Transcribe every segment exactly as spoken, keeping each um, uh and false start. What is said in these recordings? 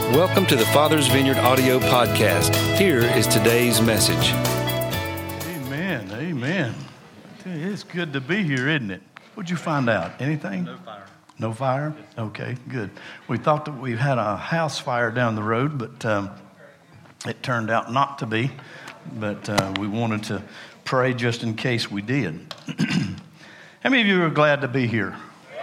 Welcome to the Father's Vineyard audio podcast. Here is today's message. Amen. Amen. I tell you, it's good to be here, isn't it? What'd you find out? Anything? No fire. No fire? Okay, good. We thought that we had a house fire down the road, but um, it turned out not to be. But uh, we wanted to pray just in case we did. How many of you are glad to be here?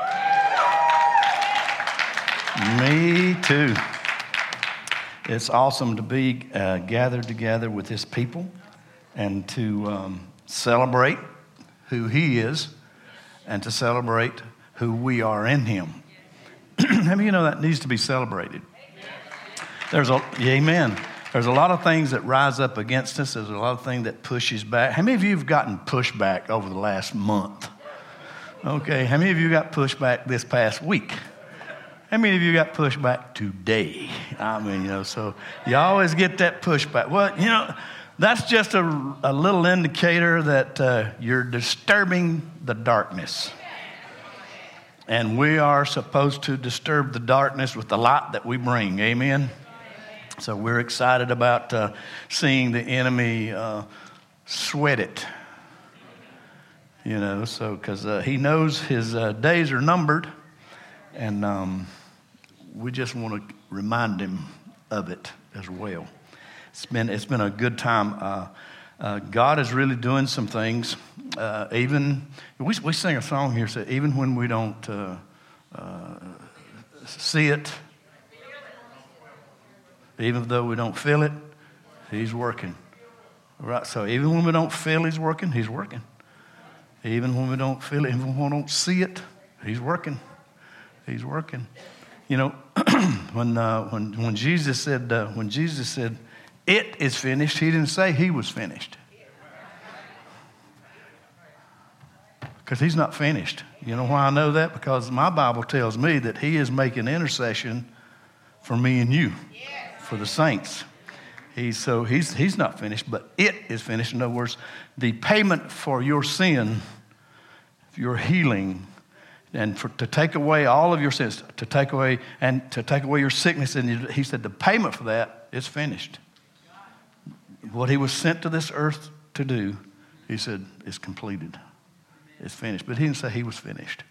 Me too. It's awesome to be uh, gathered together with His people and to um, celebrate who He is and to celebrate who we are in Him. How many of you know that needs to be celebrated? There's a, yeah, amen. There's a lot of things that rise up against us. There's a lot of things that pushes back. How many of you have gotten pushback over the last month? Okay, how many of you got pushback this past week? How many of you got pushback today? I mean, you know, so you always get that pushback. Well, you know, that's just a, a little indicator that uh, you're disturbing the darkness. And we are supposed to disturb the darkness with the light that we bring. Amen? So we're excited about uh, seeing the enemy uh, sweat it. You know, so because uh, he knows his uh, days are numbered. And um, we just want to remind him of it as well. It's been it's been a good time. Uh, uh, God is really doing some things. Uh, even we we sing a song here, so even when we don't uh, uh, see it, even though we don't feel it, He's working. Right. So even when we don't feel He's working, He's working. Even when we don't feel it, even when we don't see it, He's working. He's working. You know, when uh, when when Jesus said uh, when Jesus said it is finished, He didn't say He was finished, because He's not finished. You know why I know that? Because my Bible tells me that He is making intercession for me and you, for the saints. He's so he's he's not finished, but it is finished. In other words, the payment for your sin, your healing, and for, to take away all of your sins, to take away and to take away your sickness. And He said the payment for that is finished. What He was sent to this earth to do, He said, is completed. It's finished. But He didn't say He was finished.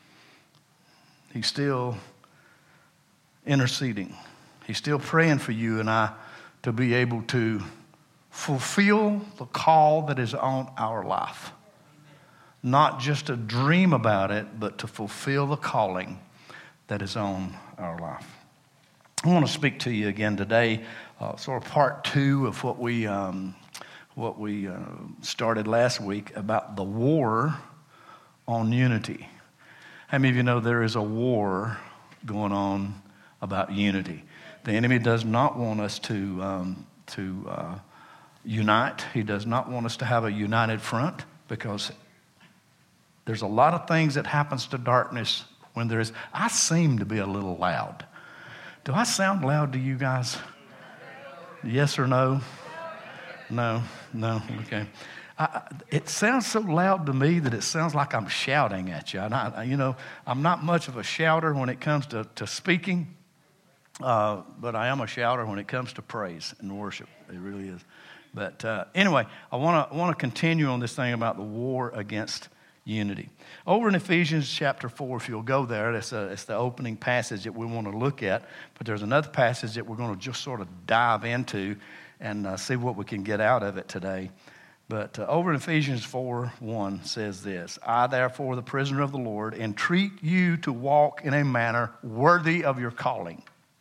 He's still interceding. He's still praying for you and I to be able to fulfill the call that is on our life. Not just to dream about it, but to fulfill the calling that is on our life. I want to speak to you again today, uh, sort of part two of what we um, what we uh, started last week about the war on unity. How many of you know there is a war going on about unity? The enemy does not want us to um, to uh, unite. He does not want us to have a united front, because there's a lot of things that happens to darkness when there is. I seem to be a little loud. Do I sound loud to you guys? Yes or no? No, no, okay. I, it sounds so loud to me that it sounds like I'm shouting at you. And I, you know, I'm not much of a shouter when it comes to, to speaking, uh, but I am a shouter when it comes to praise and worship. It really is. But uh, anyway, I want to want to continue on this thing about the war against unity. Over in Ephesians chapter four, if you'll go there, that's a, it's the opening passage that we want to look at. But there's another passage that we're going to just sort of dive into and uh, see what we can get out of it today. But uh, over in Ephesians four one says this: I, therefore, the prisoner of the Lord, entreat you to walk in a manner worthy of your calling.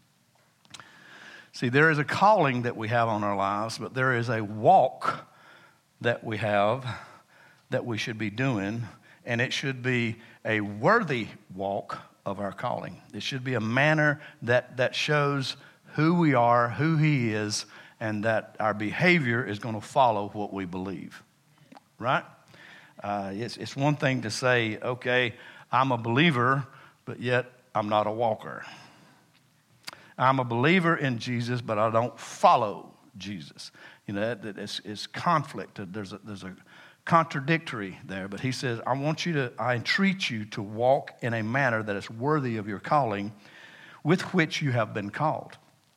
See, there is a calling that we have on our lives, but there is a walk that we have that we should be doing, and it should be a worthy walk of our calling. It should be a manner that, that shows who we are, who He is, and that our behavior is going to follow what we believe, right? Uh, it's, it's one thing to say, okay, I'm a believer, but yet I'm not a walker. I'm a believer in Jesus, but I don't follow Jesus. You know, that, that it's, it's conflict. There's a, there's a contradictory there, but He says, I want you to, I entreat you to walk in a manner that is worthy of your calling, with which you have been called.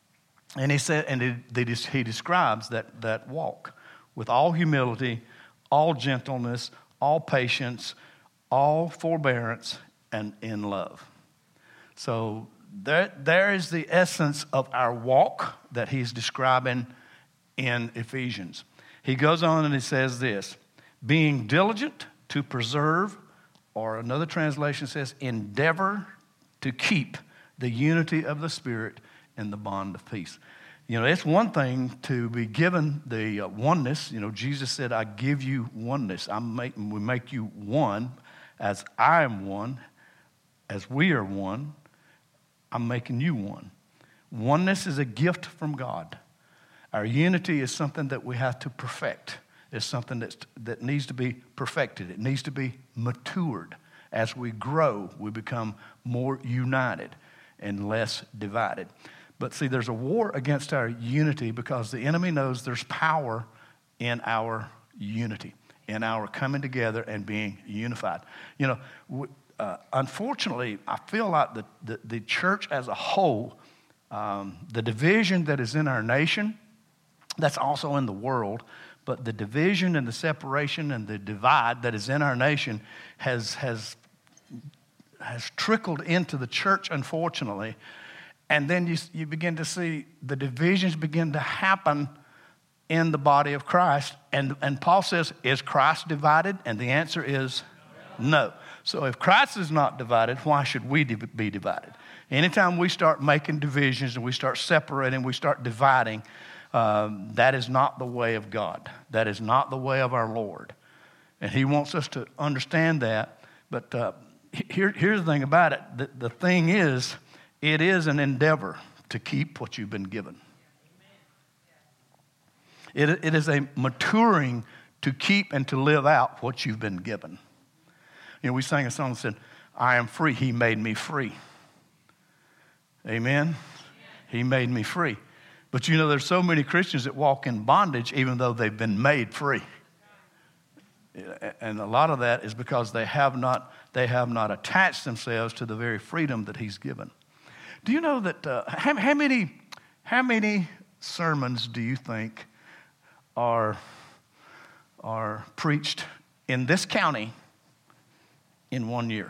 And he said, and he, they, he describes that, that walk with all humility, all gentleness, all patience, all forbearance, and in love. So there, there is the essence of our walk that he's describing in Ephesians. He goes on and he says this, being diligent to preserve, or another translation says, endeavor to keep the unity of the Spirit in the bond of peace. You know, it's one thing to be given the uh, oneness. You know, Jesus said, I give you oneness. I'm making, we make you one as I am one, as we are one. I'm making you one. Oneness is a gift from God. Our unity is something that we have to perfect. It's something that's, that needs to be perfected. It needs to be matured. As we grow, we become more united and less divided. But see, there's a war against our unity because the enemy knows there's power in our unity, in our coming together and being unified. You know, we, uh, unfortunately, I feel like the, the, the church as a whole, um, the division that is in our nation, that's also in the world, but the division and the separation and the divide that is in our nation has has has trickled into the church, unfortunately. And then you, you begin to see the divisions begin to happen in the body of Christ. And, and Paul says, is Christ divided? And the answer is no. So if Christ is not divided, why should we be divided? Anytime we start making divisions and we start separating, we start dividing, um, that is not the way of God. That is not the way of our Lord. And he wants us to understand that. But uh, here, here's the thing about it. The, the thing is, it is an endeavor to keep what you've been given. It, it is a maturing to keep and to live out what you've been given. You know, we sang a song that said, I am free, he made me free. Amen? He made me free. But you know, there's so many Christians that walk in bondage even though they've been made free. And a lot of that is because they have not, they have not attached themselves to the very freedom that he's given. Do you know that, uh, how, how many how many sermons do you think are, are preached in this county in one year?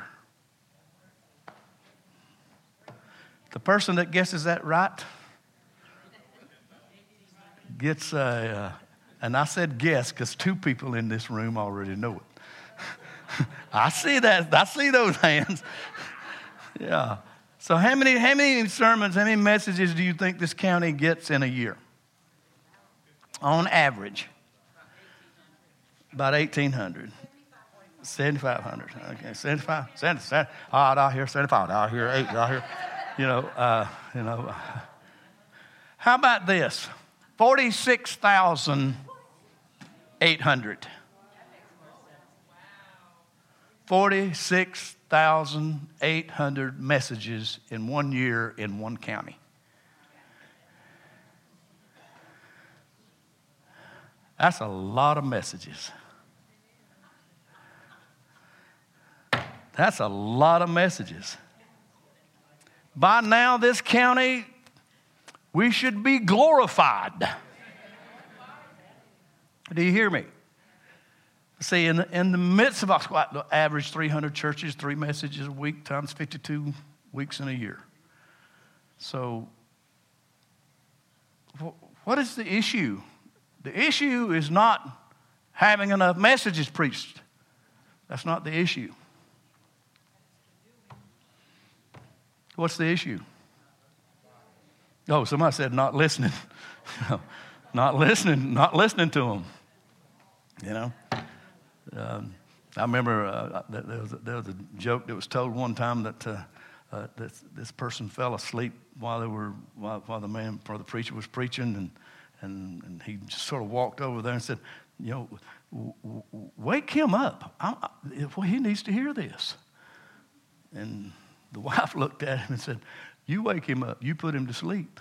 The person that guesses that right gets a, uh, and I said guess because two people in this room already know it. I see that, I see those hands. Yeah. So how many, how many sermons, how many messages do you think this county gets in a year? On average. About eighteen hundred. seventy-five hundred. Okay, seventy-five. seventy, seventy, oh, down here, seventy-five. Down here, eight, down here. You know, uh, you know. How about this? forty-six thousand eight hundred. forty-six thousand eight hundred messages in one year in one county. That's a lot of messages. That's a lot of messages. By now, this county, we should be glorified. Do you hear me? See, in the, in the midst of our average three hundred churches, three messages a week times fifty-two weeks in a year. So, what is the issue? The issue is not having enough messages preached. That's not the issue. What's the issue? Oh, somebody said not listening. Not listening, not listening to them. You know? Um, I remember uh, there, was a, there was a joke that was told one time that uh, uh, this, this person fell asleep while they were while, while the man, while the preacher was preaching, and, and and he just sort of walked over there and said, "You know, w- w- wake him up. I, I, well, he needs to hear this." And the wife looked at him and said, "You wake him up. You put him to sleep."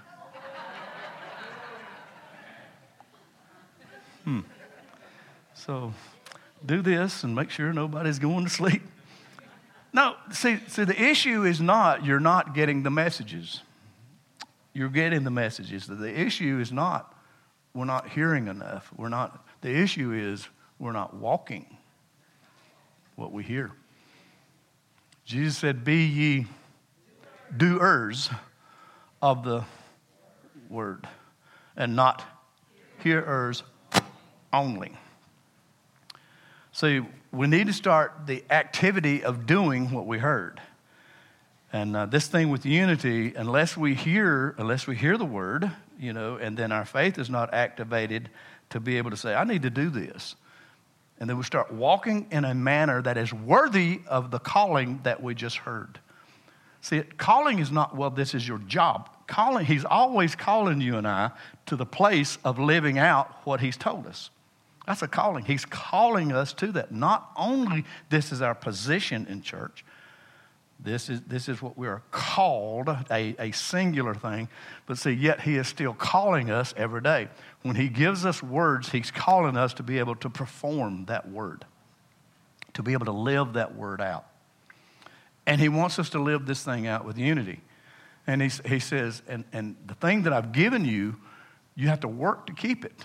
hmm. So. Do this and make sure nobody's going to sleep. No, see, see, the issue is not you're not getting the messages. you're getting the messages. The issue is not we're not hearing enough. We're not. The issue is we're not walking what we hear. Jesus said, "Be ye doers of the word, and not hearers only." See, we need to start the activity of doing what we heard. And uh, this thing with unity, unless we hear, unless we hear the word, you know, and then our faith is not activated to be able to say, I need to do this. And then we start walking in a manner that is worthy of the calling that we just heard. See, calling is not, well, this is your job. Calling, he's always calling you and I to the place of living out what he's told us. That's a calling. He's calling us to that. Not only this is our position in church, this is this is what we are called, a, a singular thing, but see, yet he is still calling us every day. When he gives us words, he's calling us to be able to perform that word, to be able to live that word out. And he wants us to live this thing out with unity. And he, he says, and, and the thing that I've given you, you have to work to keep it.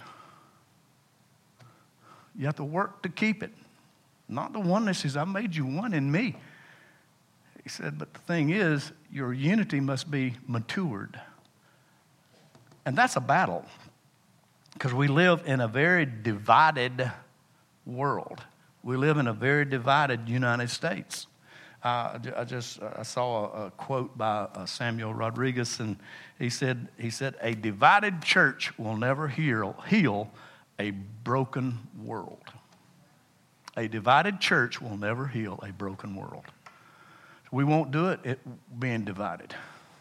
You have to work to keep it. Not the oneness is, I made you one in me. He said, but the thing is, your unity must be matured. And that's a battle. Because we live in a very divided world. We live in a very divided United States. Uh, I just I saw a, a quote by uh, Samuel Rodriguez, and he said, he said, a divided church will never heal, heal a broken world. A divided church will never heal a broken world. We won't do it, it being divided.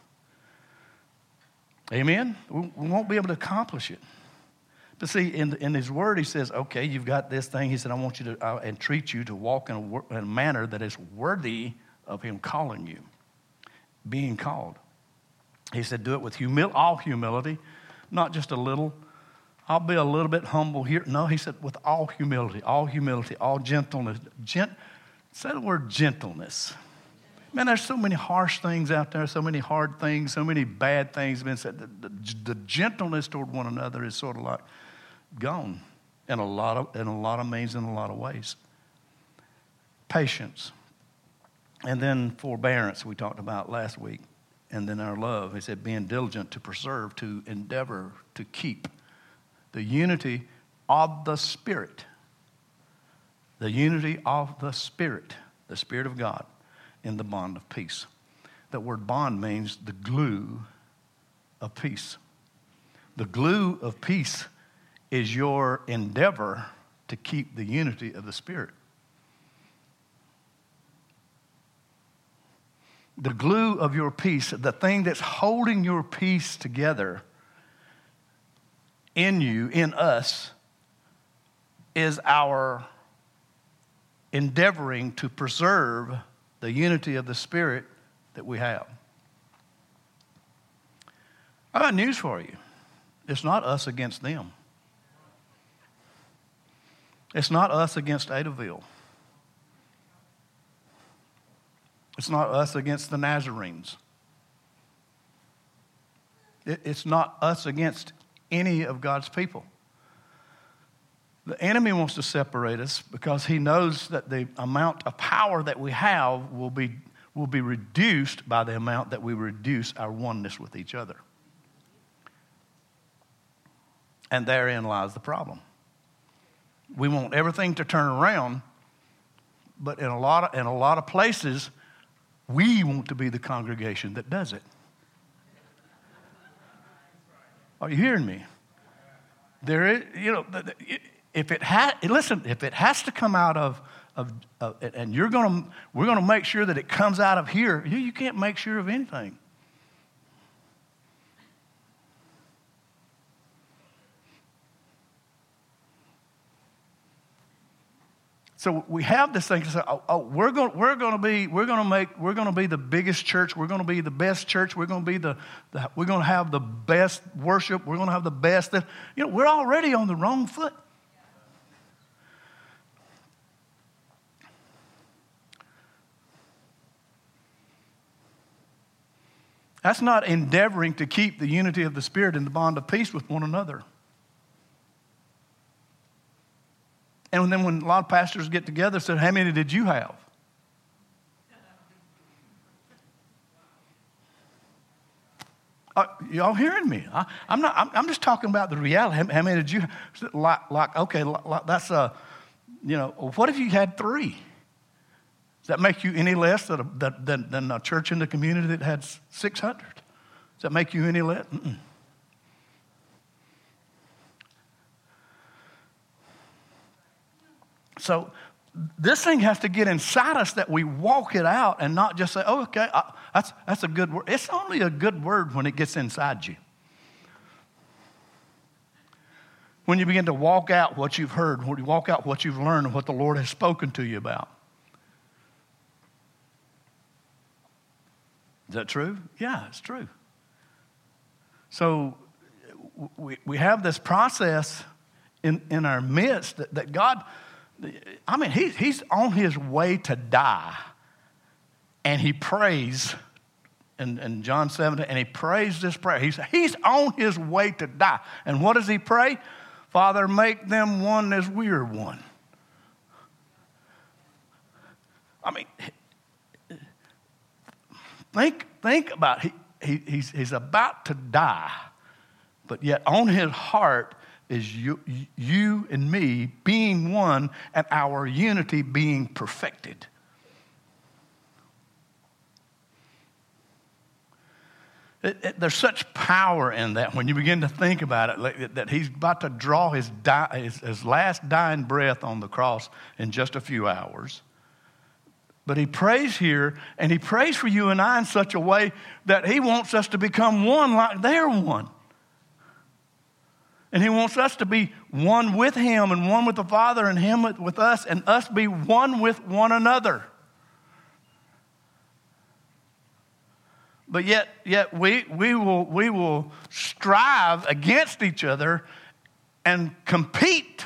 Amen? We, we won't be able to accomplish it. But see, in, in his word, he says, okay, you've got this thing. He said, I want you to uh, entreat you to walk in a, in a manner that is worthy of him calling you, being called. He said, do it with humil- all humility, not just a little. I'll be a little bit humble here. No, he said, with all humility, all humility, all gentleness. Gent- say the word gentleness. Man, there's so many harsh things out there, so many hard things, so many bad things been said. The, the, the gentleness toward one another is sort of like gone in a lot of in a lot of means, in a lot of ways. Patience, and then forbearance we talked about last week, and then our love. He said, being diligent to preserve, to endeavor, to keep the unity of the Spirit, the unity of the Spirit, the Spirit of God, in the bond of peace. That word bond means the glue of peace. The glue of peace is your endeavor to keep the unity of the Spirit. The glue of your peace, the thing that's holding your peace together in you, in us, is our endeavoring to preserve the unity of the Spirit that we have. I got news for you. It's not us against them. It's not us against Adaville. It's not us against the Nazarenes. It, it's not us against any of God's people. The enemy wants to separate us because he knows that the amount of power that we have will be, will be reduced by the amount that we reduce our oneness with each other. And therein lies the problem. We want everything to turn around, but in a lot of, in a lot of places, we want to be the congregation that does it. Are you hearing me? There is, you know, if it has, listen, if it has to come out of, of, of and you're going to, we're going to make sure that it comes out of here. You, you can't make sure of anything. So we have this thing to say, oh, oh we're going, we're going to be, we're going to make, we're going to be the biggest church. We're going to be the best church. We're going to be the, the we're going to have the best worship. We're going to have the best. You know, we're already on the wrong foot. That's not endeavoring to keep the unity of the Spirit in the bond of peace with one another. And then when a lot of pastors get together and say, how many did you have? Uh, y'all hearing me? I, I'm not. I'm, I'm just talking about the reality. How, how many did you? Like, like okay, like, that's a. You know, what if you had three? Does that make you any less than a, than, than a church in the community that had six hundred? Does that make you any less? Mm-mm. So this thing has to get inside us that we walk it out and not just say, oh, okay, I, that's, that's a good word. It's only a good word when it gets inside you. When you begin to walk out what you've heard, when you walk out what you've learned and what the Lord has spoken to you about. Is that true? Yeah, it's true. So we, we have this process in, in our midst that, that God... I mean, he, he's on his way to die, and he prays in, in John seventeen, and he prays this prayer. He's, he's on his way to die. And what does he pray? Father, make them one as we are one. I mean, think, think about it. He, he, he's, he's about to die, but yet on his heart is you, you and me being one and our unity being perfected. It, it, there's such power in that when you begin to think about it, like, that he's about to draw his, die, his, his last dying breath on the cross in just a few hours. But he prays here, and he prays for you and I in such a way that he wants us to become one like they're one. And he wants us to be one with him and one with the Father and him with, with us and us be one with one another. But yet, yet we, we, will, we will strive against each other and compete.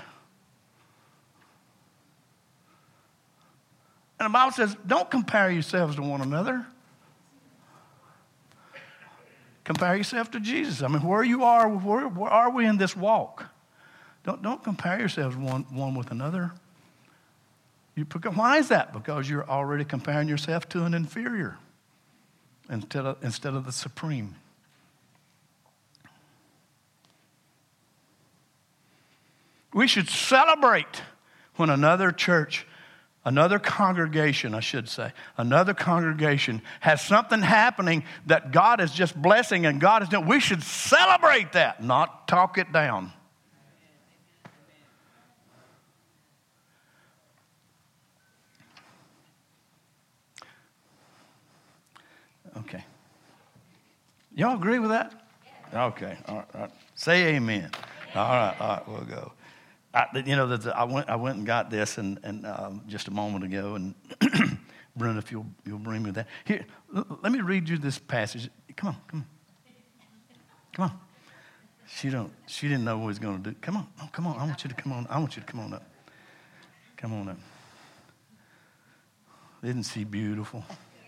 And the Bible says, don't compare yourselves to one another. Compare yourself to Jesus. I mean, where you are, where, where are we in this walk? Don't, don't compare yourselves one, one with another. You, why is that? Because you're already comparing yourself to an inferior instead of, instead of the supreme. We should celebrate when another church, another congregation, I should say, another congregation has something happening that God is just blessing and God is doing. We should celebrate that, not talk it down. Okay. Y'all agree with that? Okay. All right. All right. Say amen. All right. All right. We'll go. I, you know, the, I went. I went and got this, and, and um, just a moment ago, and Brenda, if you'll you'll bring me that. Here, l- let me read you this passage. Come on, come on, come on. She don't. She didn't know what he was going to do. Come on, oh, come on. I want you to come on. I want you to come on up. Come on up. Isn't she beautiful?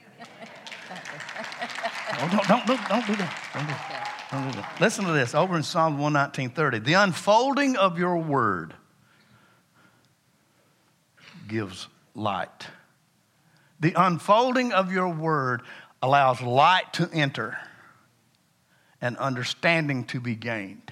Oh, don't, don't, don't, don't do that. Don't do that. Don't do that. Listen to this. Over in Psalm one nineteen thirty. The unfolding of your word gives light. The unfolding of your word allows light to enter and understanding to be gained.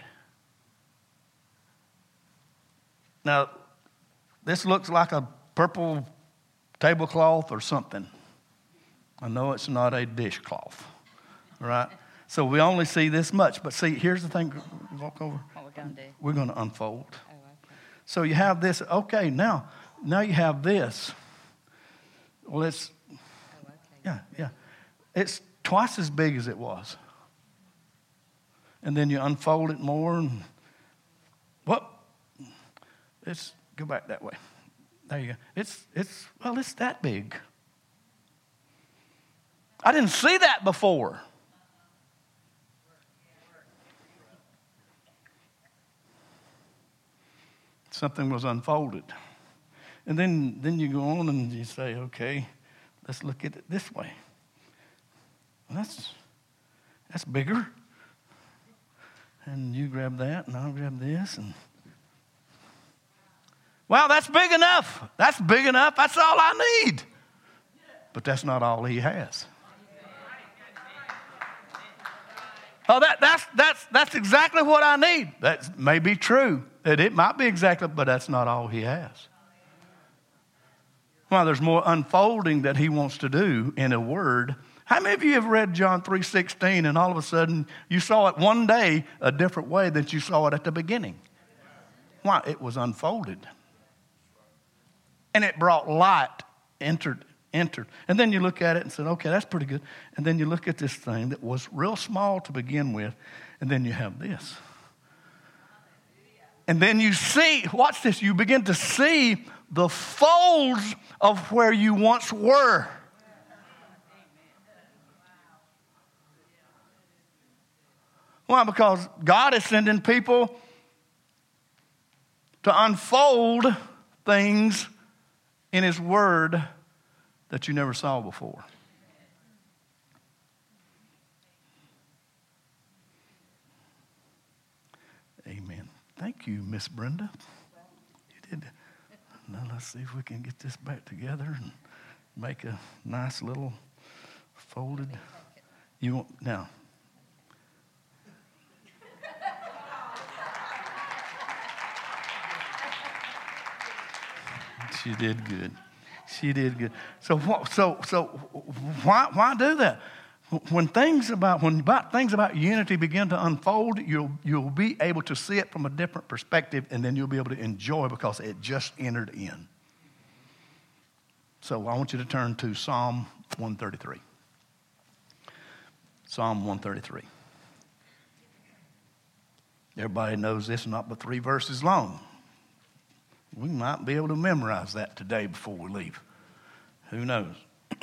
Now, this looks like a purple tablecloth or something. I know it's not a dishcloth, right? So we only see this much. But see, here's the thing. Walk over. What we're going to do. We're going to unfold. Oh, okay. So you have this. Okay, now, now you have this. Well, it's, Oh, okay. yeah, yeah. It's twice as big as it was. And then you unfold it more. And, whoop. It's, go back that way. There you go. It's, it's, well, it's that big. I didn't see that before. Something was unfolded. And then, then you go on and you say, okay, let's look at it this way. Well, that's, That's bigger. And you grab that, and I'll grab this. And well, that's big enough. That's big enough. That's all I need. But that's not all he has. Oh, that, that's, that's, that's exactly what I need. That may be true. It, it might be exactly, but that's not all he has. Well, there's more unfolding that he wants to do in a word. How many of you have read John three sixteen and all of a sudden you saw it one day a different way than you saw it at the beginning? Why? It was unfolded. And it brought light, entered, entered. And then you look at it and said, okay, that's pretty good. And then you look at this thing that was real small to begin with, and then you have this. And then you see, watch this, you begin to see the folds of where you once were. Why? Because God is sending people to unfold things in His Word that you never saw before. Amen. Thank you, Miss Brenda. You did. Now let's see if we can get this back together and make a nice little folded. You want now. She did good. She did good. So, so, so, why, why do that? When things about when about things about unity begin to unfold, you'll you'll be able to see it from a different perspective, and then you'll be able to enjoy because it just entered in. So, I want you to turn to Psalm one thirty-three. Psalm one thirty-three. Everybody knows this is not but three verses long. We might be able to memorize that today before we leave. Who knows?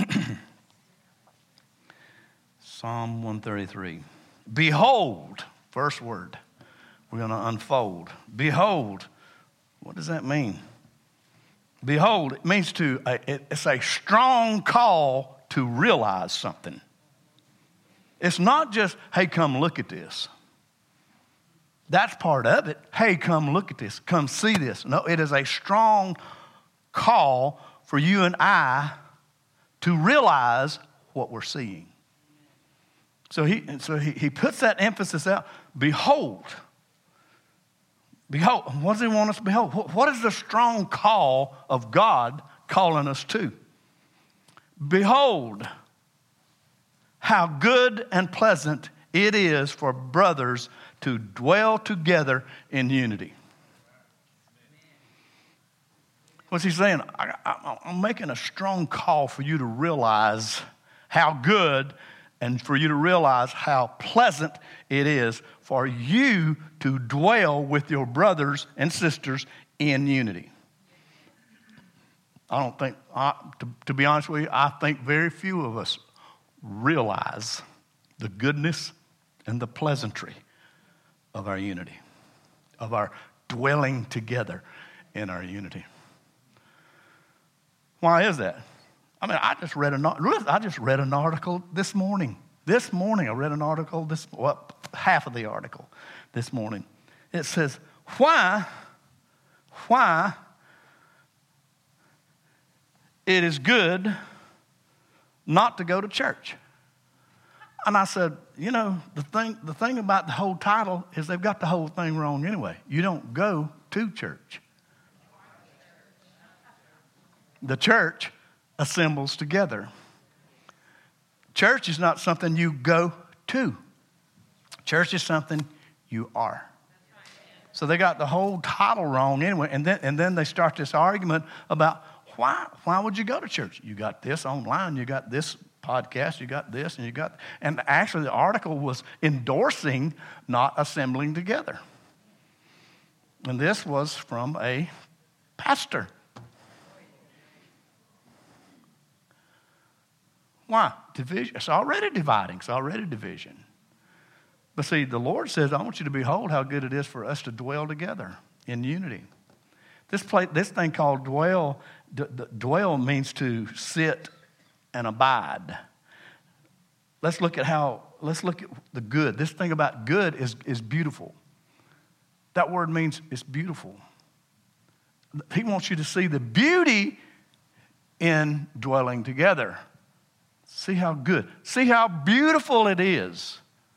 Psalm one thirty-three. Behold, first word. We're going to unfold. Behold. What does that mean? Behold, it means to, it's a strong call to realize something. It's not just, hey, come look at this. That's part of it. Hey, come look at this. Come see this. No, it is a strong call for you and I to realize what we're seeing. So he, so he, he puts that emphasis out. Behold. Behold. What does he want us to behold? What is the strong call of God calling us to? Behold, how good and pleasant it is for brothers to dwell together in unity. What's he saying? I, I, I'm making a strong call for you to realize how good and for you to realize how pleasant it is for you to dwell with your brothers and sisters in unity. I don't think, I, to, to be honest with you, I think very few of us realize the goodness and the pleasantry of our unity, of our dwelling together in our unity. Why is that? I mean, I just read an I just read an article this morning. This morning, I read an article. This well, half of the article this morning. It says, "Why, why it is good not to go to church." And I said, you know, the thing the thing about the whole title is they've got the whole thing wrong anyway. You don't go to church. The church assembles together. Church is not something you go to. Church is something you are. So they got the whole title wrong anyway. And then and then they start this argument about why why would you go to church? You got this online, you got this podcast, you got this, and you got, and actually the article was endorsing not assembling together. And this was from a pastor. Why? Division. It's already dividing. It's already division. But see, the Lord says, I want you to behold how good it is for us to dwell together in unity. This place, this thing called dwell, d- d- dwell means to sit and abide. let's look at how, let's look at the good. This thing about good is, is beautiful. That word means it's beautiful. He wants you to see the beauty in dwelling together. See how good, see how beautiful it is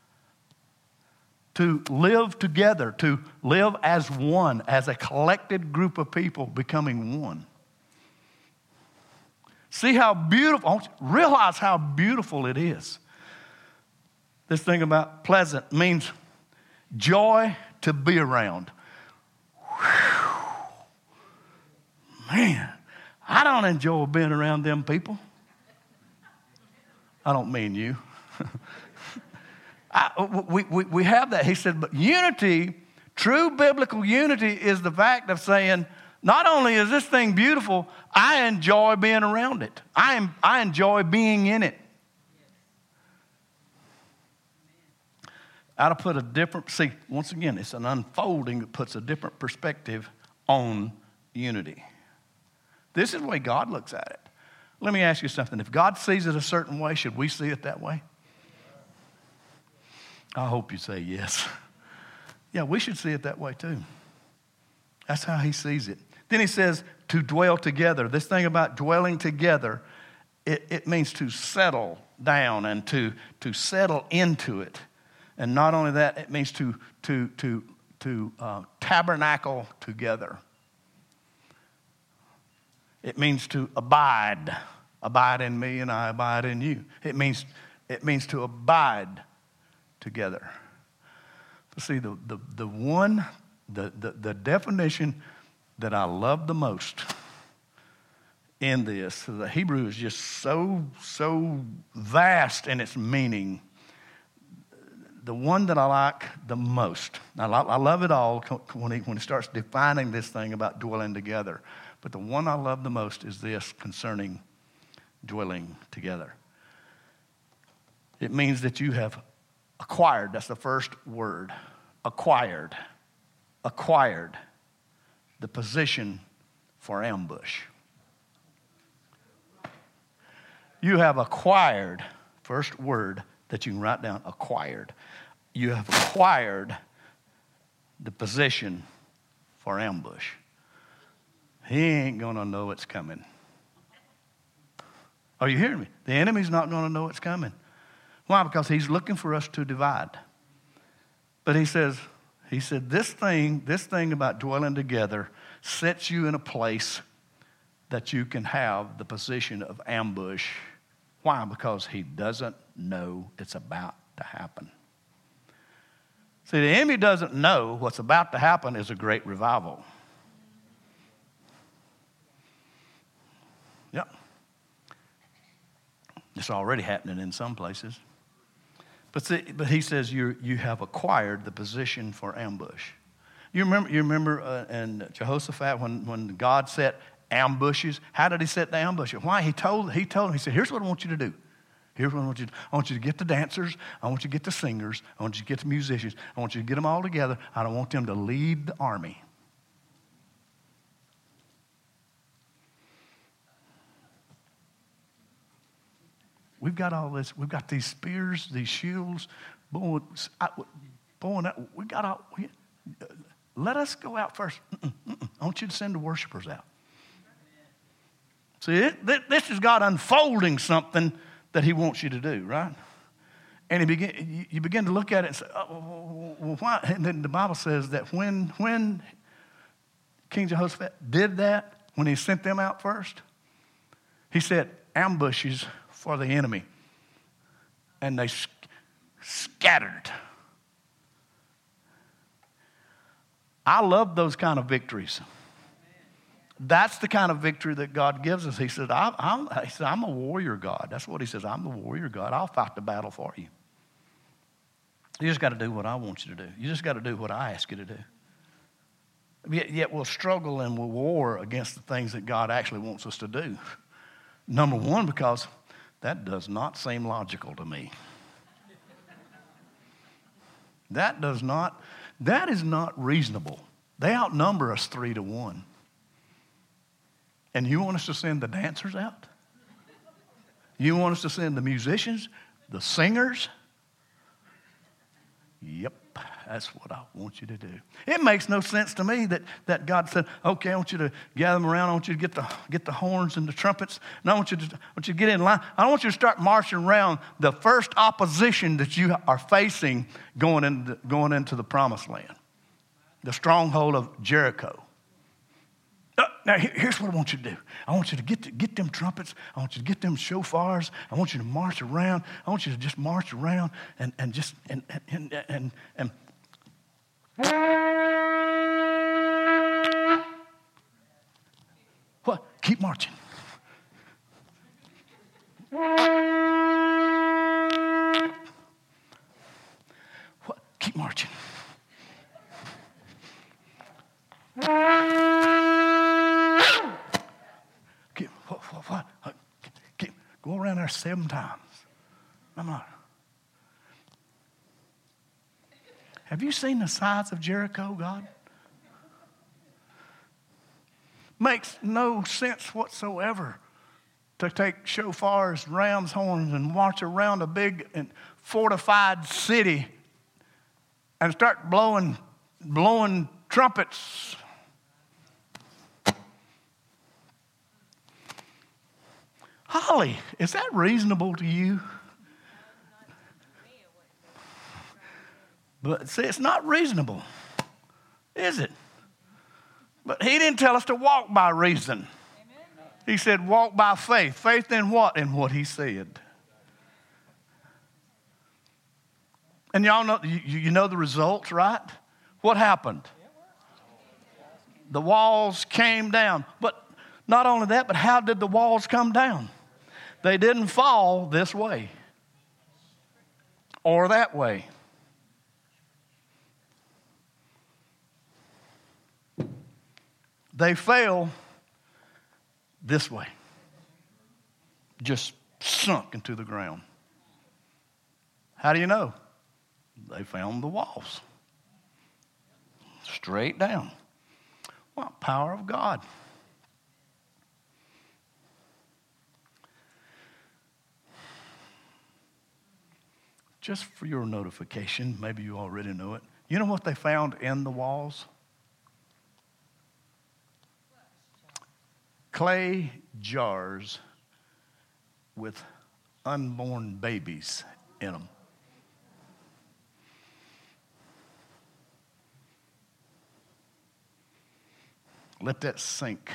to live together, to live as one, as a collected group of people becoming one. See how beautiful, realize how beautiful it is. This thing about pleasant means joy to be around. Whew. Man, I don't enjoy being around them people. I don't mean you. I, we, we, we have that. He said, but unity, true biblical unity is the fact of saying, not only is this thing beautiful, I enjoy being around it. I, am, I enjoy being in it. I ought to put a different, see, once again, it's an unfolding that puts a different perspective on unity. This is the way God looks at it. Let me ask you something. If God sees it a certain way, should we see it that way? I hope you say yes. Yeah, we should see it that way too. That's how he sees it. Then he says to dwell together. This thing about dwelling together, it, it means to settle down and to, to settle into it. And not only that, it means to, to, to, to uh, tabernacle together. It means to abide. Abide in me and I abide in you. It means, it means to abide together. See, the, the, the one, the, the, the definition that I love the most in this, the Hebrew is just so, so vast in its meaning. The one that I like the most, I, like, I love it all when he, when he starts defining this thing about dwelling together. But the one I love the most is this concerning dwelling together. It means that you have acquired, that's the first word, acquired, acquired the position for ambush. You have acquired, first word that you can write down, acquired. You have acquired the position for ambush. He ain't going to know it's coming. Are you hearing me? The enemy's not going to know it's coming. Why? Because he's looking for us to divide. But he says, he said, this thing, this thing about dwelling together sets you in a place that you can have the position of ambush. Why? Because he doesn't know it's about to happen. See, the enemy doesn't know what's about to happen is a great revival. Yep. It's already happening in some places. But, see, but he says you you have acquired the position for ambush. You remember, you remember uh, in Jehoshaphat when, when God set ambushes? How did he set the ambushes? Why? He told, he told him, he said, here's what I want you to do. Here's what I want you to do. I want you to get the dancers. I want you to get the singers. I want you to get the musicians. I want you to get them all together. I don't want them to lead the army. We've got all this. We've got these spears, these shields. Boy, boy, we got all. We, uh, let us go out first. Mm-mm, mm-mm. I want you to send the worshipers out. See, it, this is God unfolding something that he wants you to do, right? And he begin, you begin to look at it and say, oh, well, why? And then the Bible says that when, when King Jehoshaphat did that, when he sent them out first, he set ambushes for the enemy. And they sc- scattered. I love those kind of victories. That's the kind of victory that God gives us. He said, I, I'm, he said, I'm a warrior God. That's what he says. I'm the warrior God. I'll fight the battle for you. You just got to do what I want you to do. You just got to do what I ask you to do. Yet, yet we'll struggle and we'll war against the things that God actually wants us to do. Number one, because that does not seem logical to me. That does not, that is not reasonable. They outnumber us three to one. And you want us to send the dancers out? You want us to send the musicians? The singers? Yep, that's what I want you to do. It makes no sense to me that, that God said, okay, I want you to gather them around. I want you to get the, get the horns and the trumpets. And I want you to, I want you to get in line. I don't want you to start marching around the first opposition that you are facing going into, going into the promised land, the stronghold of Jericho. Uh, now, here's what I want you to do. I want you to get to, get them trumpets. I want you to get them shofars. I want you to march around. I want you to just march around and, and just, and, and, and, and, and. What? Keep marching. What? Keep marching. Keep, what, what, what? Keep, go around there seven times. I'm not. Have you seen the size of Jericho, God? Makes no sense whatsoever to take shofars, ram's horns, and march around a big and fortified city and start blowing, blowing trumpets. Holly, is that reasonable to you? But see, it's not reasonable, is it? But he didn't tell us to walk by reason. He said walk by faith. Faith in what? In what he said. And y'all know, you, you know the results, right? What happened? The walls came down. But not only that, but how did the walls come down? They didn't fall this way or that way. They fell this way, just sunk into the ground. How do you know? They found the walls. Straight down. What power of God. Just for your notification, maybe you already know it. You know what they found in the walls? Clay jars with unborn babies in them. Let that sink.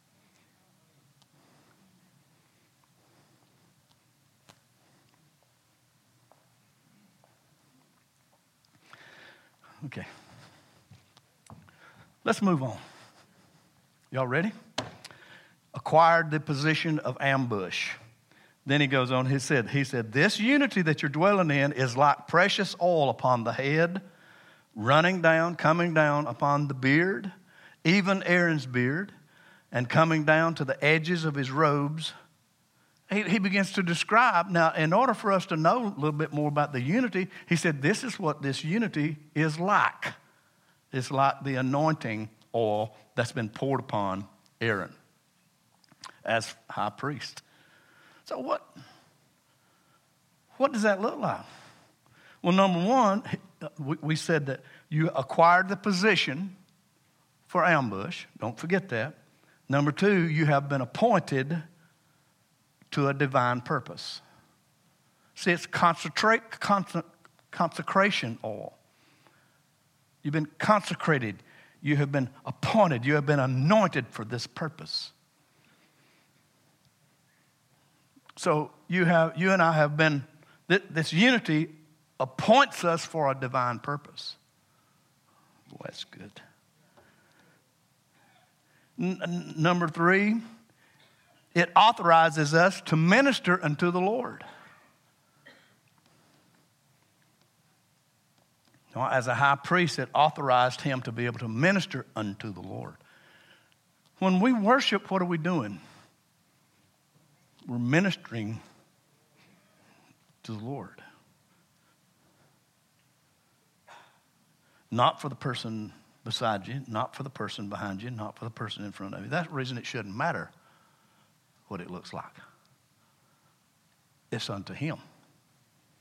Okay. Let's move on. Y'all ready? Acquired the position of ambush. Then he goes on, he said, he said, this unity that you're dwelling in is like precious oil upon the head, running down, coming down upon the beard, even Aaron's beard, and coming down to the edges of his robes. He, he begins to describe, now in order for us to know a little bit more about the unity, he said, this is what this unity is like. It's like the anointing oil that's been poured upon Aaron as high priest. So what, what does that look like? Well, number one, we, we said that you acquired the position for ambush. Don't forget that. Number two, you have been appointed to a divine purpose. See, it's concentrate, consecration oil. You've been consecrated. You have been appointed. You have been anointed for this purpose. So you have, you and I have been, this unity appoints us for a divine purpose. Boy, that's good. N- number three, it authorizes us to minister unto the Lord. Now, as a high priest, it authorized him to be able to minister unto the Lord. When we worship, what are we doing? We're ministering to the Lord. Not for the person beside you, not for the person behind you, not for the person in front of you. That's the reason it shouldn't matter what it looks like. It's unto him.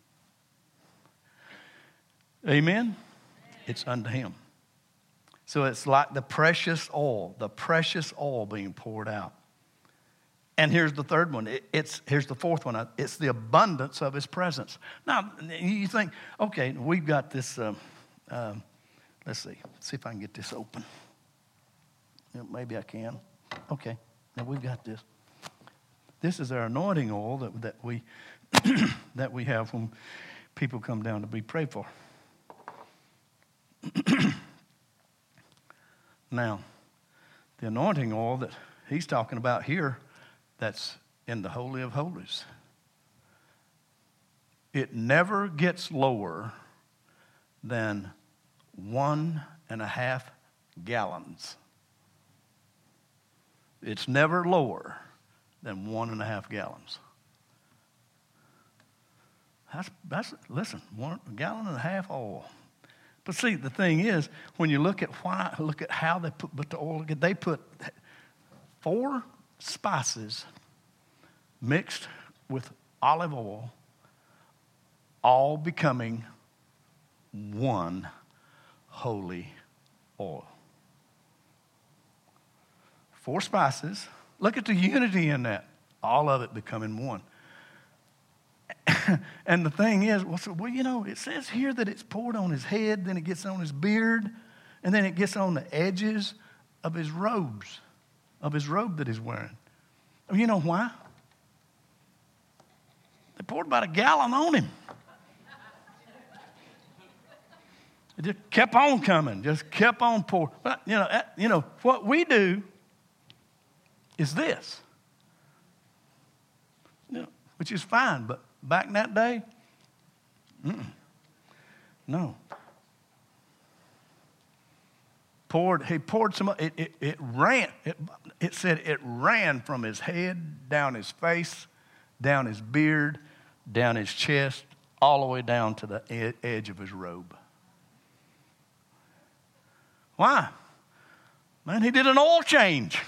Amen? It's unto him. So it's like the precious oil, the precious oil being poured out. And here's the third one. It, it's here's the fourth one. It's the abundance of his presence. Now, you think, okay, we've got this. Um, um, let's see. Let's see if I can get this open. Yeah, maybe I can. Okay. Now we've got this. This is our anointing oil that, that we that we have when people come down to be prayed for. Now, the anointing oil that he's talking about here, that's in the Holy of Holies. It never gets lower than one and a half gallons. It's never lower than one and a half gallons. That's, that's listen, one a gallon and a half oil. But see, the thing is, when you look at why, look at how they put, but the oil, they put four spices mixed with olive oil, all becoming one holy oil. Four spices. Look at the unity in that. All of it becoming one. And the thing is, well, so, well, you know, it says here that it's poured on his head, then it gets on his beard, and then it gets on the edges of his robes, of his robe that he's wearing. You know why? They poured about a gallon on him. It just kept on coming, just kept on pouring. But, you know, you know, what we do is this, you know, which is fine, but back in that day, mm-mm, no. Poured, he poured some, it, it, it ran, it, it said it ran from his head, down his face, down his beard, down his chest, all the way down to the ed- edge of his robe. Why? Man, he did an oil change.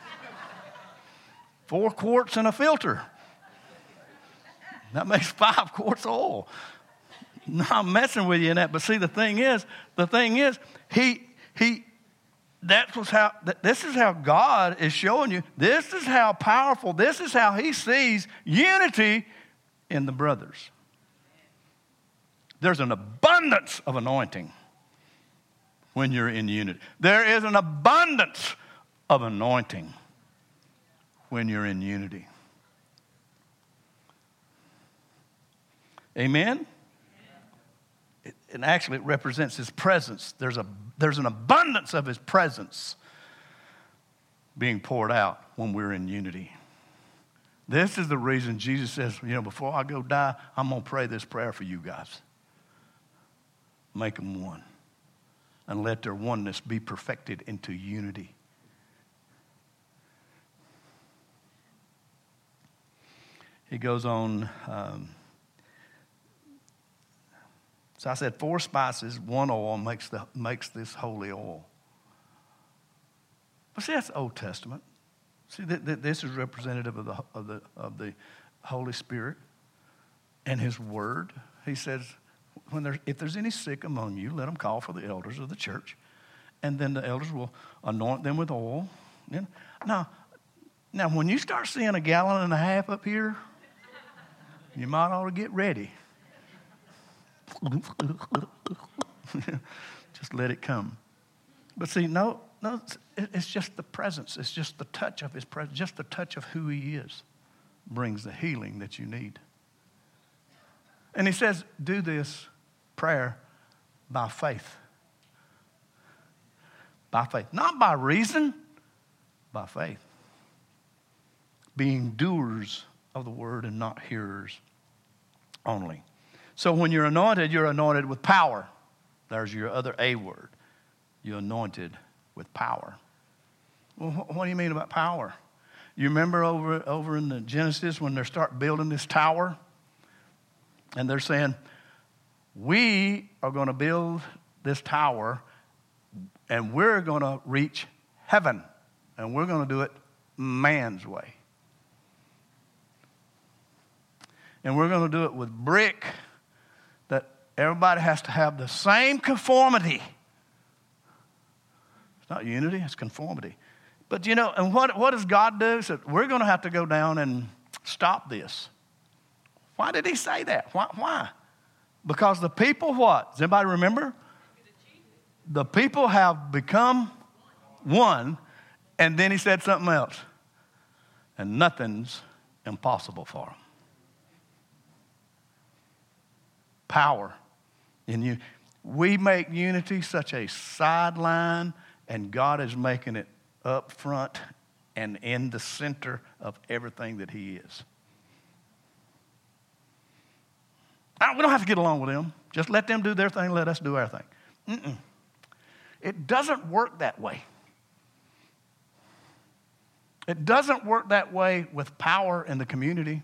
Four quarts and a filter. That makes five quarts of oil. No, I'm messing with you in that. But see, the thing is, the thing is, he, he, that was how, this is how God is showing you. This is how powerful, this is how he sees unity in the brothers. There's an abundance of anointing when you're in unity. There is an abundance of anointing when you're in unity. Amen? It, and actually it represents his presence. There's a there's an abundance of his presence being poured out when we're in unity. This is the reason Jesus says, you know, before I go die, I'm going to pray this prayer for you guys. Make them one. And let their oneness be perfected into unity. He goes on. Um, so I said four spices, one oil makes the makes this holy oil. But see, that's the Old Testament. See, th- th- this is representative of the of the of the Holy Spirit and His Word. He says, when there's if there's any sick among you, let them call for the elders of the church, and then the elders will anoint them with oil. Now, now when you start seeing a gallon and a half up here, you might ought to get ready. Just let it come. But see, no, no, it's just the presence. It's just the touch of his presence. Just the touch of who he is brings the healing that you need. And he says, do this prayer by faith. By faith. Not by reason, by faith. Being doers of the word and not hearers only. So when you're anointed, you're anointed with power. There's your other A word. You're anointed with power. Well, what do you mean about power? You remember over, over in the Genesis when they start building this tower? And they're saying, we are going to build this tower and we're going to reach heaven. And we're going to do it man's way. And we're going to do it with brick that Everybody has to have the same conformity. It's not unity, it's conformity. But you know, and what, what does God do? He said, we're going to have to go down and stop this. Why did he say that? Why? Why? Because the people what? Does anybody remember? The people have become one, and then he said something else. And nothing's impossible for them. Power in you. We make unity such a sideline, and God is making it up front and in the center of everything that he is. I, we don't have to get along with them. Just let them do their thing, let us do our thing. Mm-mm. It doesn't work that way. It doesn't work that way with power in the community.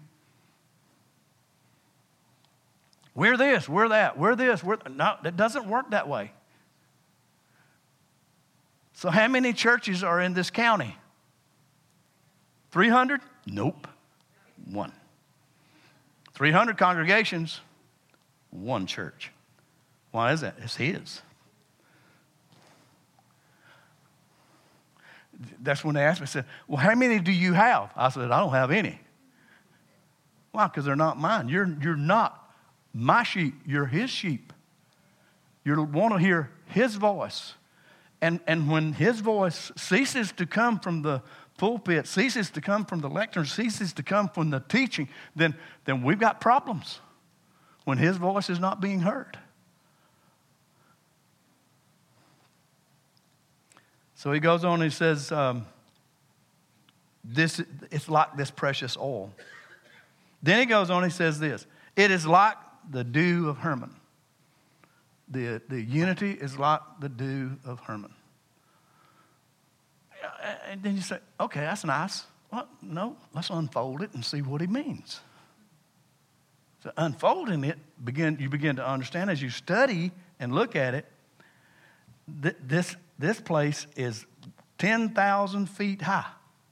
We're this, we're that, we're this, we're... No, it doesn't work that way. So how many churches are in this county? three hundred? Nope. One. three hundred congregations, one church. Why is that? It's his. That's when they asked me, I said, well, how many do you have? I said, I don't have any. Why? Because they're not mine. You're, you're not my sheep. You're his sheep. You want to hear his voice. And, and when his voice ceases to come from the pulpit, ceases to come from the lectern, ceases to come from the teaching, then, then we've got problems when his voice is not being heard. So he goes on and he says, um, this, it's like this precious oil. Then he goes on and he says this, it is like the dew of Hermon. The, the unity is like the dew of Hermon. And then you say, okay, that's nice. Well, no, let's unfold it and see what he means. So unfolding it, begin, you begin to understand as you study and look at it, th- this This place is ten thousand feet high.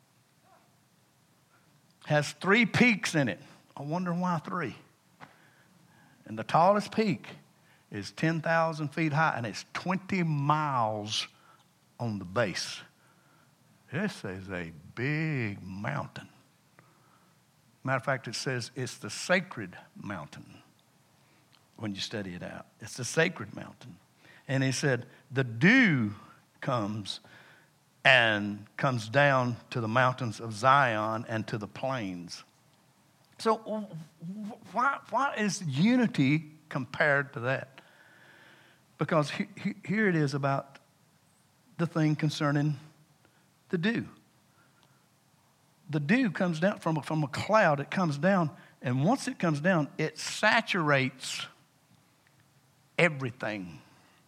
Has three peaks in it. I wonder why three. And the tallest peak is ten thousand feet high, and it's twenty miles on the base. This is a big mountain. Matter of fact, it says it's the sacred mountain when you study it out. It's the sacred mountain. And he said, the dew comes and comes down to the mountains of Zion and to the plains. So why, why is unity compared to that? Because he, he, here it is about the thing concerning the dew. The dew comes down from a, from a cloud. It comes down, and once it comes down, it saturates everything.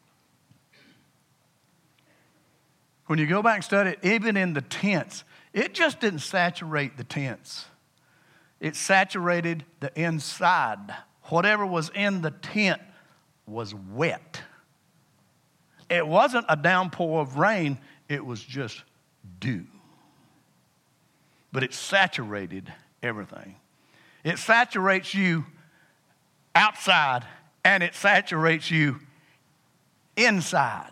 When you go back and study it, even in the tents, it just didn't saturate the tents. It saturated the inside. Whatever was in the tent was wet. It wasn't a downpour of rain. It was just dew. But it saturated everything. It saturates you outside, and it saturates you inside.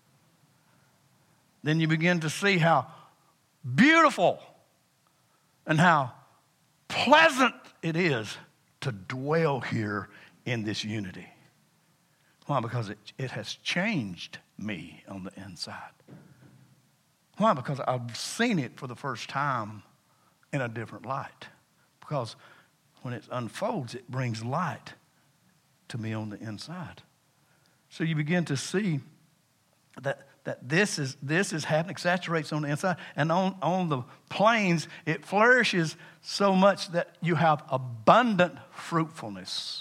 Then you begin to see how beautiful and how pleasant it is to dwell here in this unity. Why? Because it, it has changed me on the inside. Why? Because I've seen it for the first time in a different light. Because when it unfolds, it brings light to me on the inside. So you begin to see that that this is this is happening, saturates on the inside. And on, on the plains, it flourishes so much that you have abundant fruitfulness.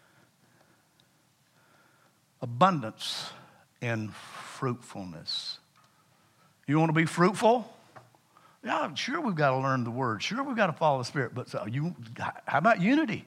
Abundance in fruitfulness. You want to be fruitful? Yeah, sure we've got to learn the word. Sure we've got to follow the Spirit. But so you, how about unity?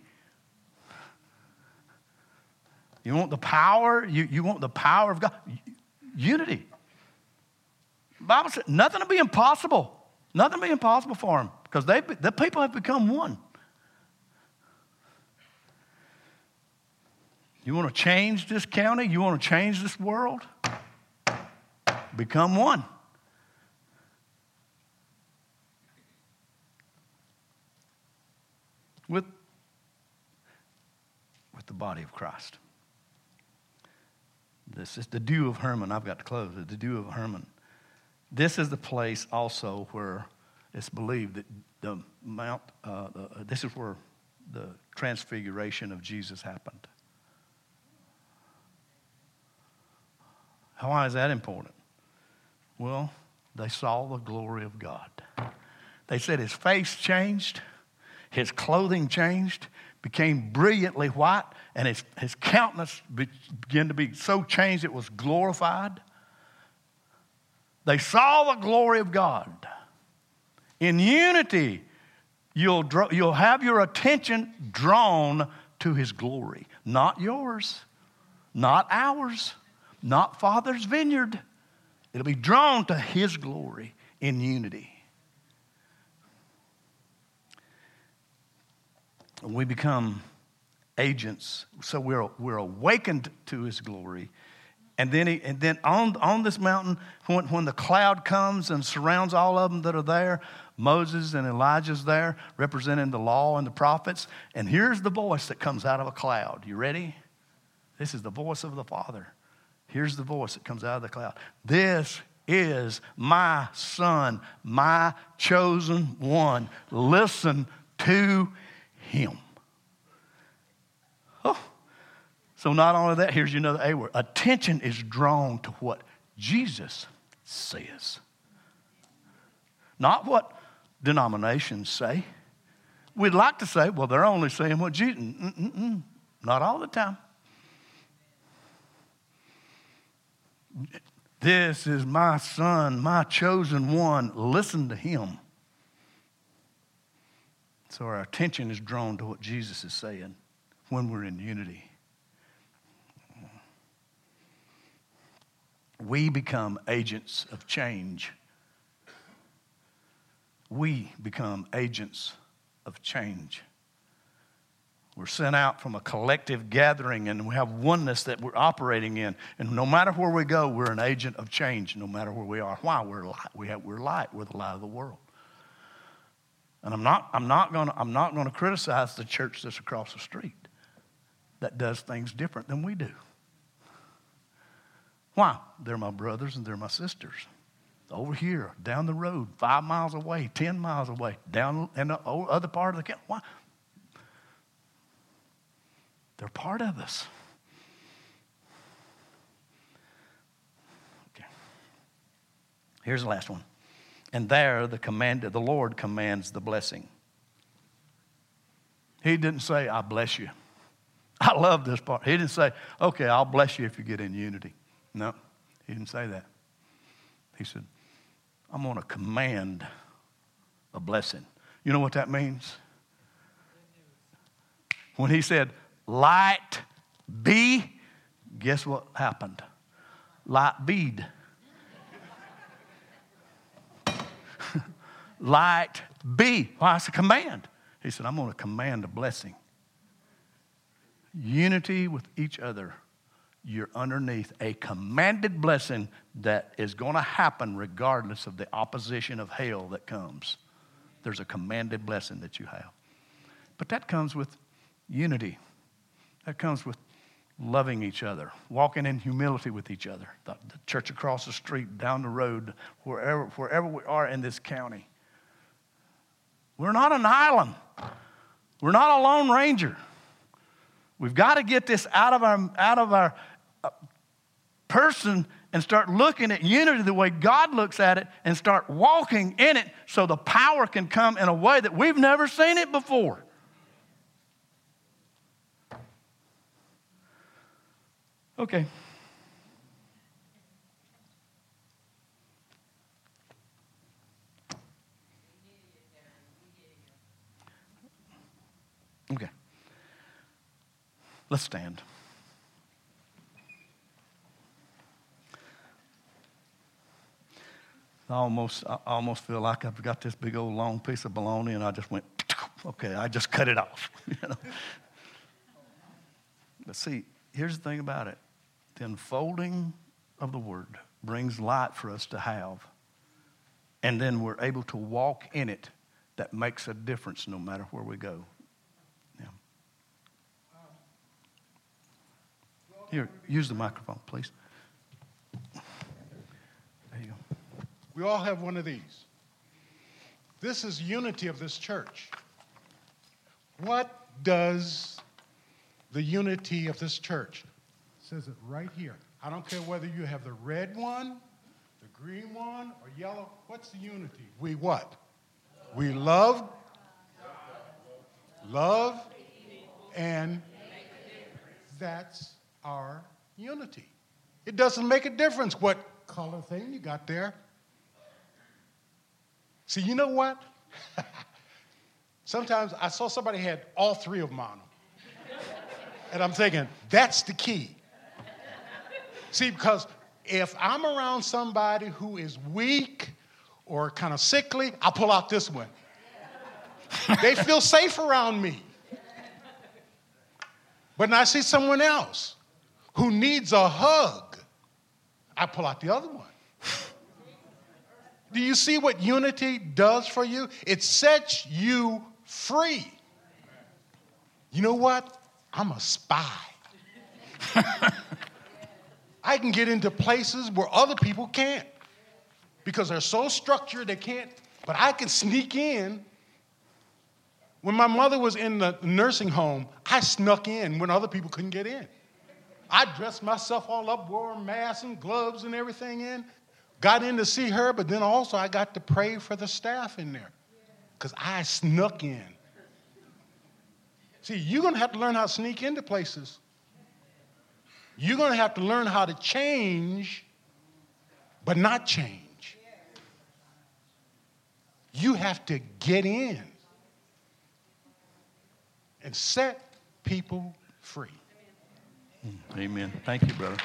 You want the power? You, you want the power of God? Unity. The Bible said nothing will be impossible. Nothing will be impossible for them because they, the people have become one. You want to change this county? You want to change this world? Become one. With, with the body of Christ. This is the Dew of Hermon. I've got to close it. The Dew of Hermon. This is the place also where it's believed that the Mount, uh, the, this is where the transfiguration of Jesus happened. Why is that important? Well, they saw the glory of God. They said his face changed, his clothing changed, became brilliantly white, and his, his countenance began to be so changed it was glorified. They saw the glory of God. In unity, you'll, draw, you'll have your attention drawn to his glory. Not yours, not ours, not Father's vineyard. It'll be drawn to his glory in unity. We become agents, so we're, we're awakened to his glory. And then, he, and then on, on this mountain, when, when the cloud comes and surrounds all of them that are there, Moses and Elijah's there, representing the law and the prophets. And here's the voice that comes out of a cloud. You ready? This is the voice of the Father. Here's the voice that comes out of the cloud. This is my son, my chosen one. Listen to him. Oh. So not only that, here's another A word. Attention is drawn to what Jesus says. Not what denominations say. We'd like to say, well, they're only saying what Jesus... Mm-mm-mm. Not all the time. This is my son, my chosen one. Listen to him. So our attention is drawn to what Jesus is saying when we're in unity. We become agents of change. We become agents of change. We're sent out from a collective gathering, and we have oneness that we're operating in. And no matter where we go, we're an agent of change, no matter where we are. Why? We're light. We have, we're light. We're the light of the world. And I'm not, I'm not going I'm not going to criticize the church that's across the street that does things different than we do. Why? They're my brothers and they're my sisters. Over here, down the road, five miles away, ten miles away, down in the other part of the county. Why? They're part of us. Okay. Here's the last one. And there the command, the Lord commands the blessing. He didn't say, I bless you. I love this part. He didn't say, okay, I'll bless you if you get in unity. No, he didn't say that. He said, I'm going to command a blessing. You know what that means? When he said, light be, guess what happened? Light bead. Light be. Why? It's a command. He said, I'm going to command a blessing. Unity with each other. You're underneath a commanded blessing that is going to happen regardless of the opposition of hell that comes. There's a commanded blessing that you have. But that comes with unity. That comes with loving each other, walking in humility with each other. The, the church across the street, down the road, wherever, wherever we are in this county. We're not an island. We're not a lone ranger. We've got to get this out of our, out of our uh, person and start looking at unity the way God looks at it and start walking in it so the power can come in a way that we've never seen it before. Okay. Okay. Let's stand. I almost, I almost feel like I've got this big old long piece of bologna and I just went, okay, I just cut it off. You know? But see, here's the thing about it. The unfolding of the Word brings light for us to have. And then we're able to walk in it. That makes a difference no matter where we go. Yeah. Here, use the microphone, please. There you go. We all have one of these. This is unity of this church. What does the unity of this church? It says it right here. I don't care whether you have the red one, the green one, or yellow. What's the unity? We what? We love, love, and that's our unity. It doesn't make a difference what color thing you got there. See, you know what? Sometimes I saw somebody had all three of them on them. And I'm thinking, that's the key. See, because if I'm around somebody who is weak or kind of sickly, I'll pull out this one. They feel safe around me. But when I see someone else who needs a hug, I pull out the other one. Do you see what unity does for you? It sets you free. You know what? I'm a spy. I can get into places where other people can't because they're so structured they can't. But I can sneak in. When my mother was in the nursing home, I snuck in when other people couldn't get in. I dressed myself all up, wore masks and gloves and everything in. Got in to see her, but then also I got to pray for the staff in there because I snuck in. See, you're going to have to learn how to sneak into places. You're going to have to learn how to change, but not change. You have to get in and set people free. Amen. Thank you, brother.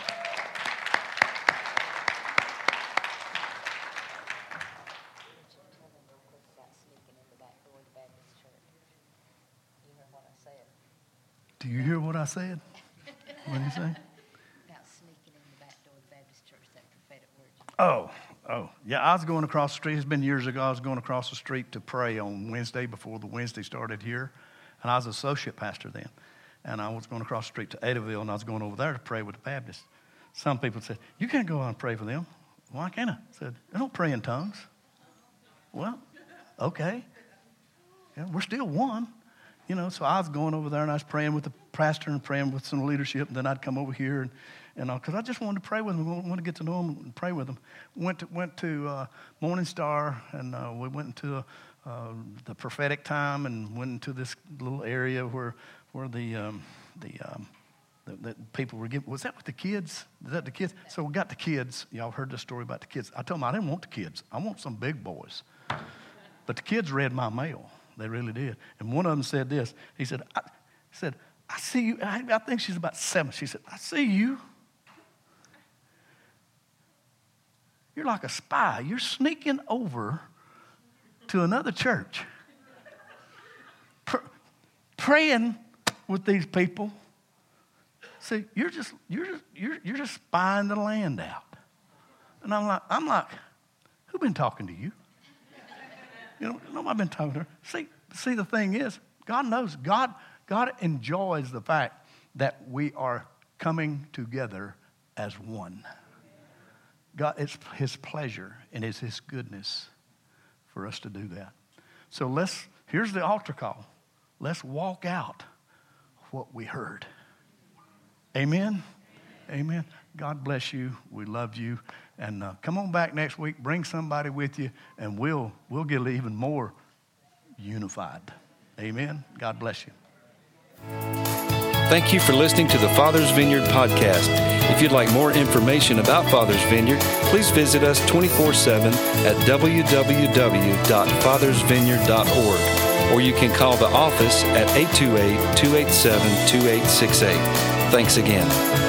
Do you hear what I said? What did you say? About sneaking in the back door of the Baptist church, that prophetic word. Oh, oh. Yeah, I was going across the street. It's been years ago. I was going across the street to pray on Wednesday before the Wednesday started here. And I was associate pastor then. And I was going across the street to Adaville, and I was going over there to pray with the Baptists. Some people said, you can't go out and pray for them. Why can't I? I said, they don't pray in tongues. Well, okay. Yeah, we're still one. You know, so I was going over there and I was praying with the pastor and praying with some leadership. And then I'd come over here and, and because I just wanted to pray with them. I wanted to get to know them and pray with them. Went to went to uh, Morning Star and uh, we went into uh, the prophetic time and went into this little area where where the um, the, um, the the people were giving. Was that with the kids? Is that the kids? So we got the kids. Y'all heard the story about the kids. I told them I didn't want the kids. I want some big boys. But the kids read my mail. They really did. And one of them said this. He said, I, he said, I see you. I, I think she's about seven. She said, I see you. You're like a spy. You're sneaking over to another church, pr- praying with these people. See, you're just you're just you're you're just spying the land out. And I'm like, I'm like, who been talking to you? You know, no, I've been talking to her. See, see, the thing is, God knows. God, God enjoys the fact that we are coming together as one. God, it's His pleasure and it's His goodness for us to do that. So let's. Here's the altar call. Let's walk out what we heard. Amen. Amen. God bless you. We love you. And uh, come on back next week. Bring somebody with you, and we'll we'll get even more unified. Amen. God bless you. Thank you for listening to the Father's Vineyard podcast. If you'd like more information about Father's Vineyard, please visit us twenty-four seven at w w w dot fathers vineyard dot org, or you can call the office at eight two eight, two eight seven, two eight six eight. Thanks again.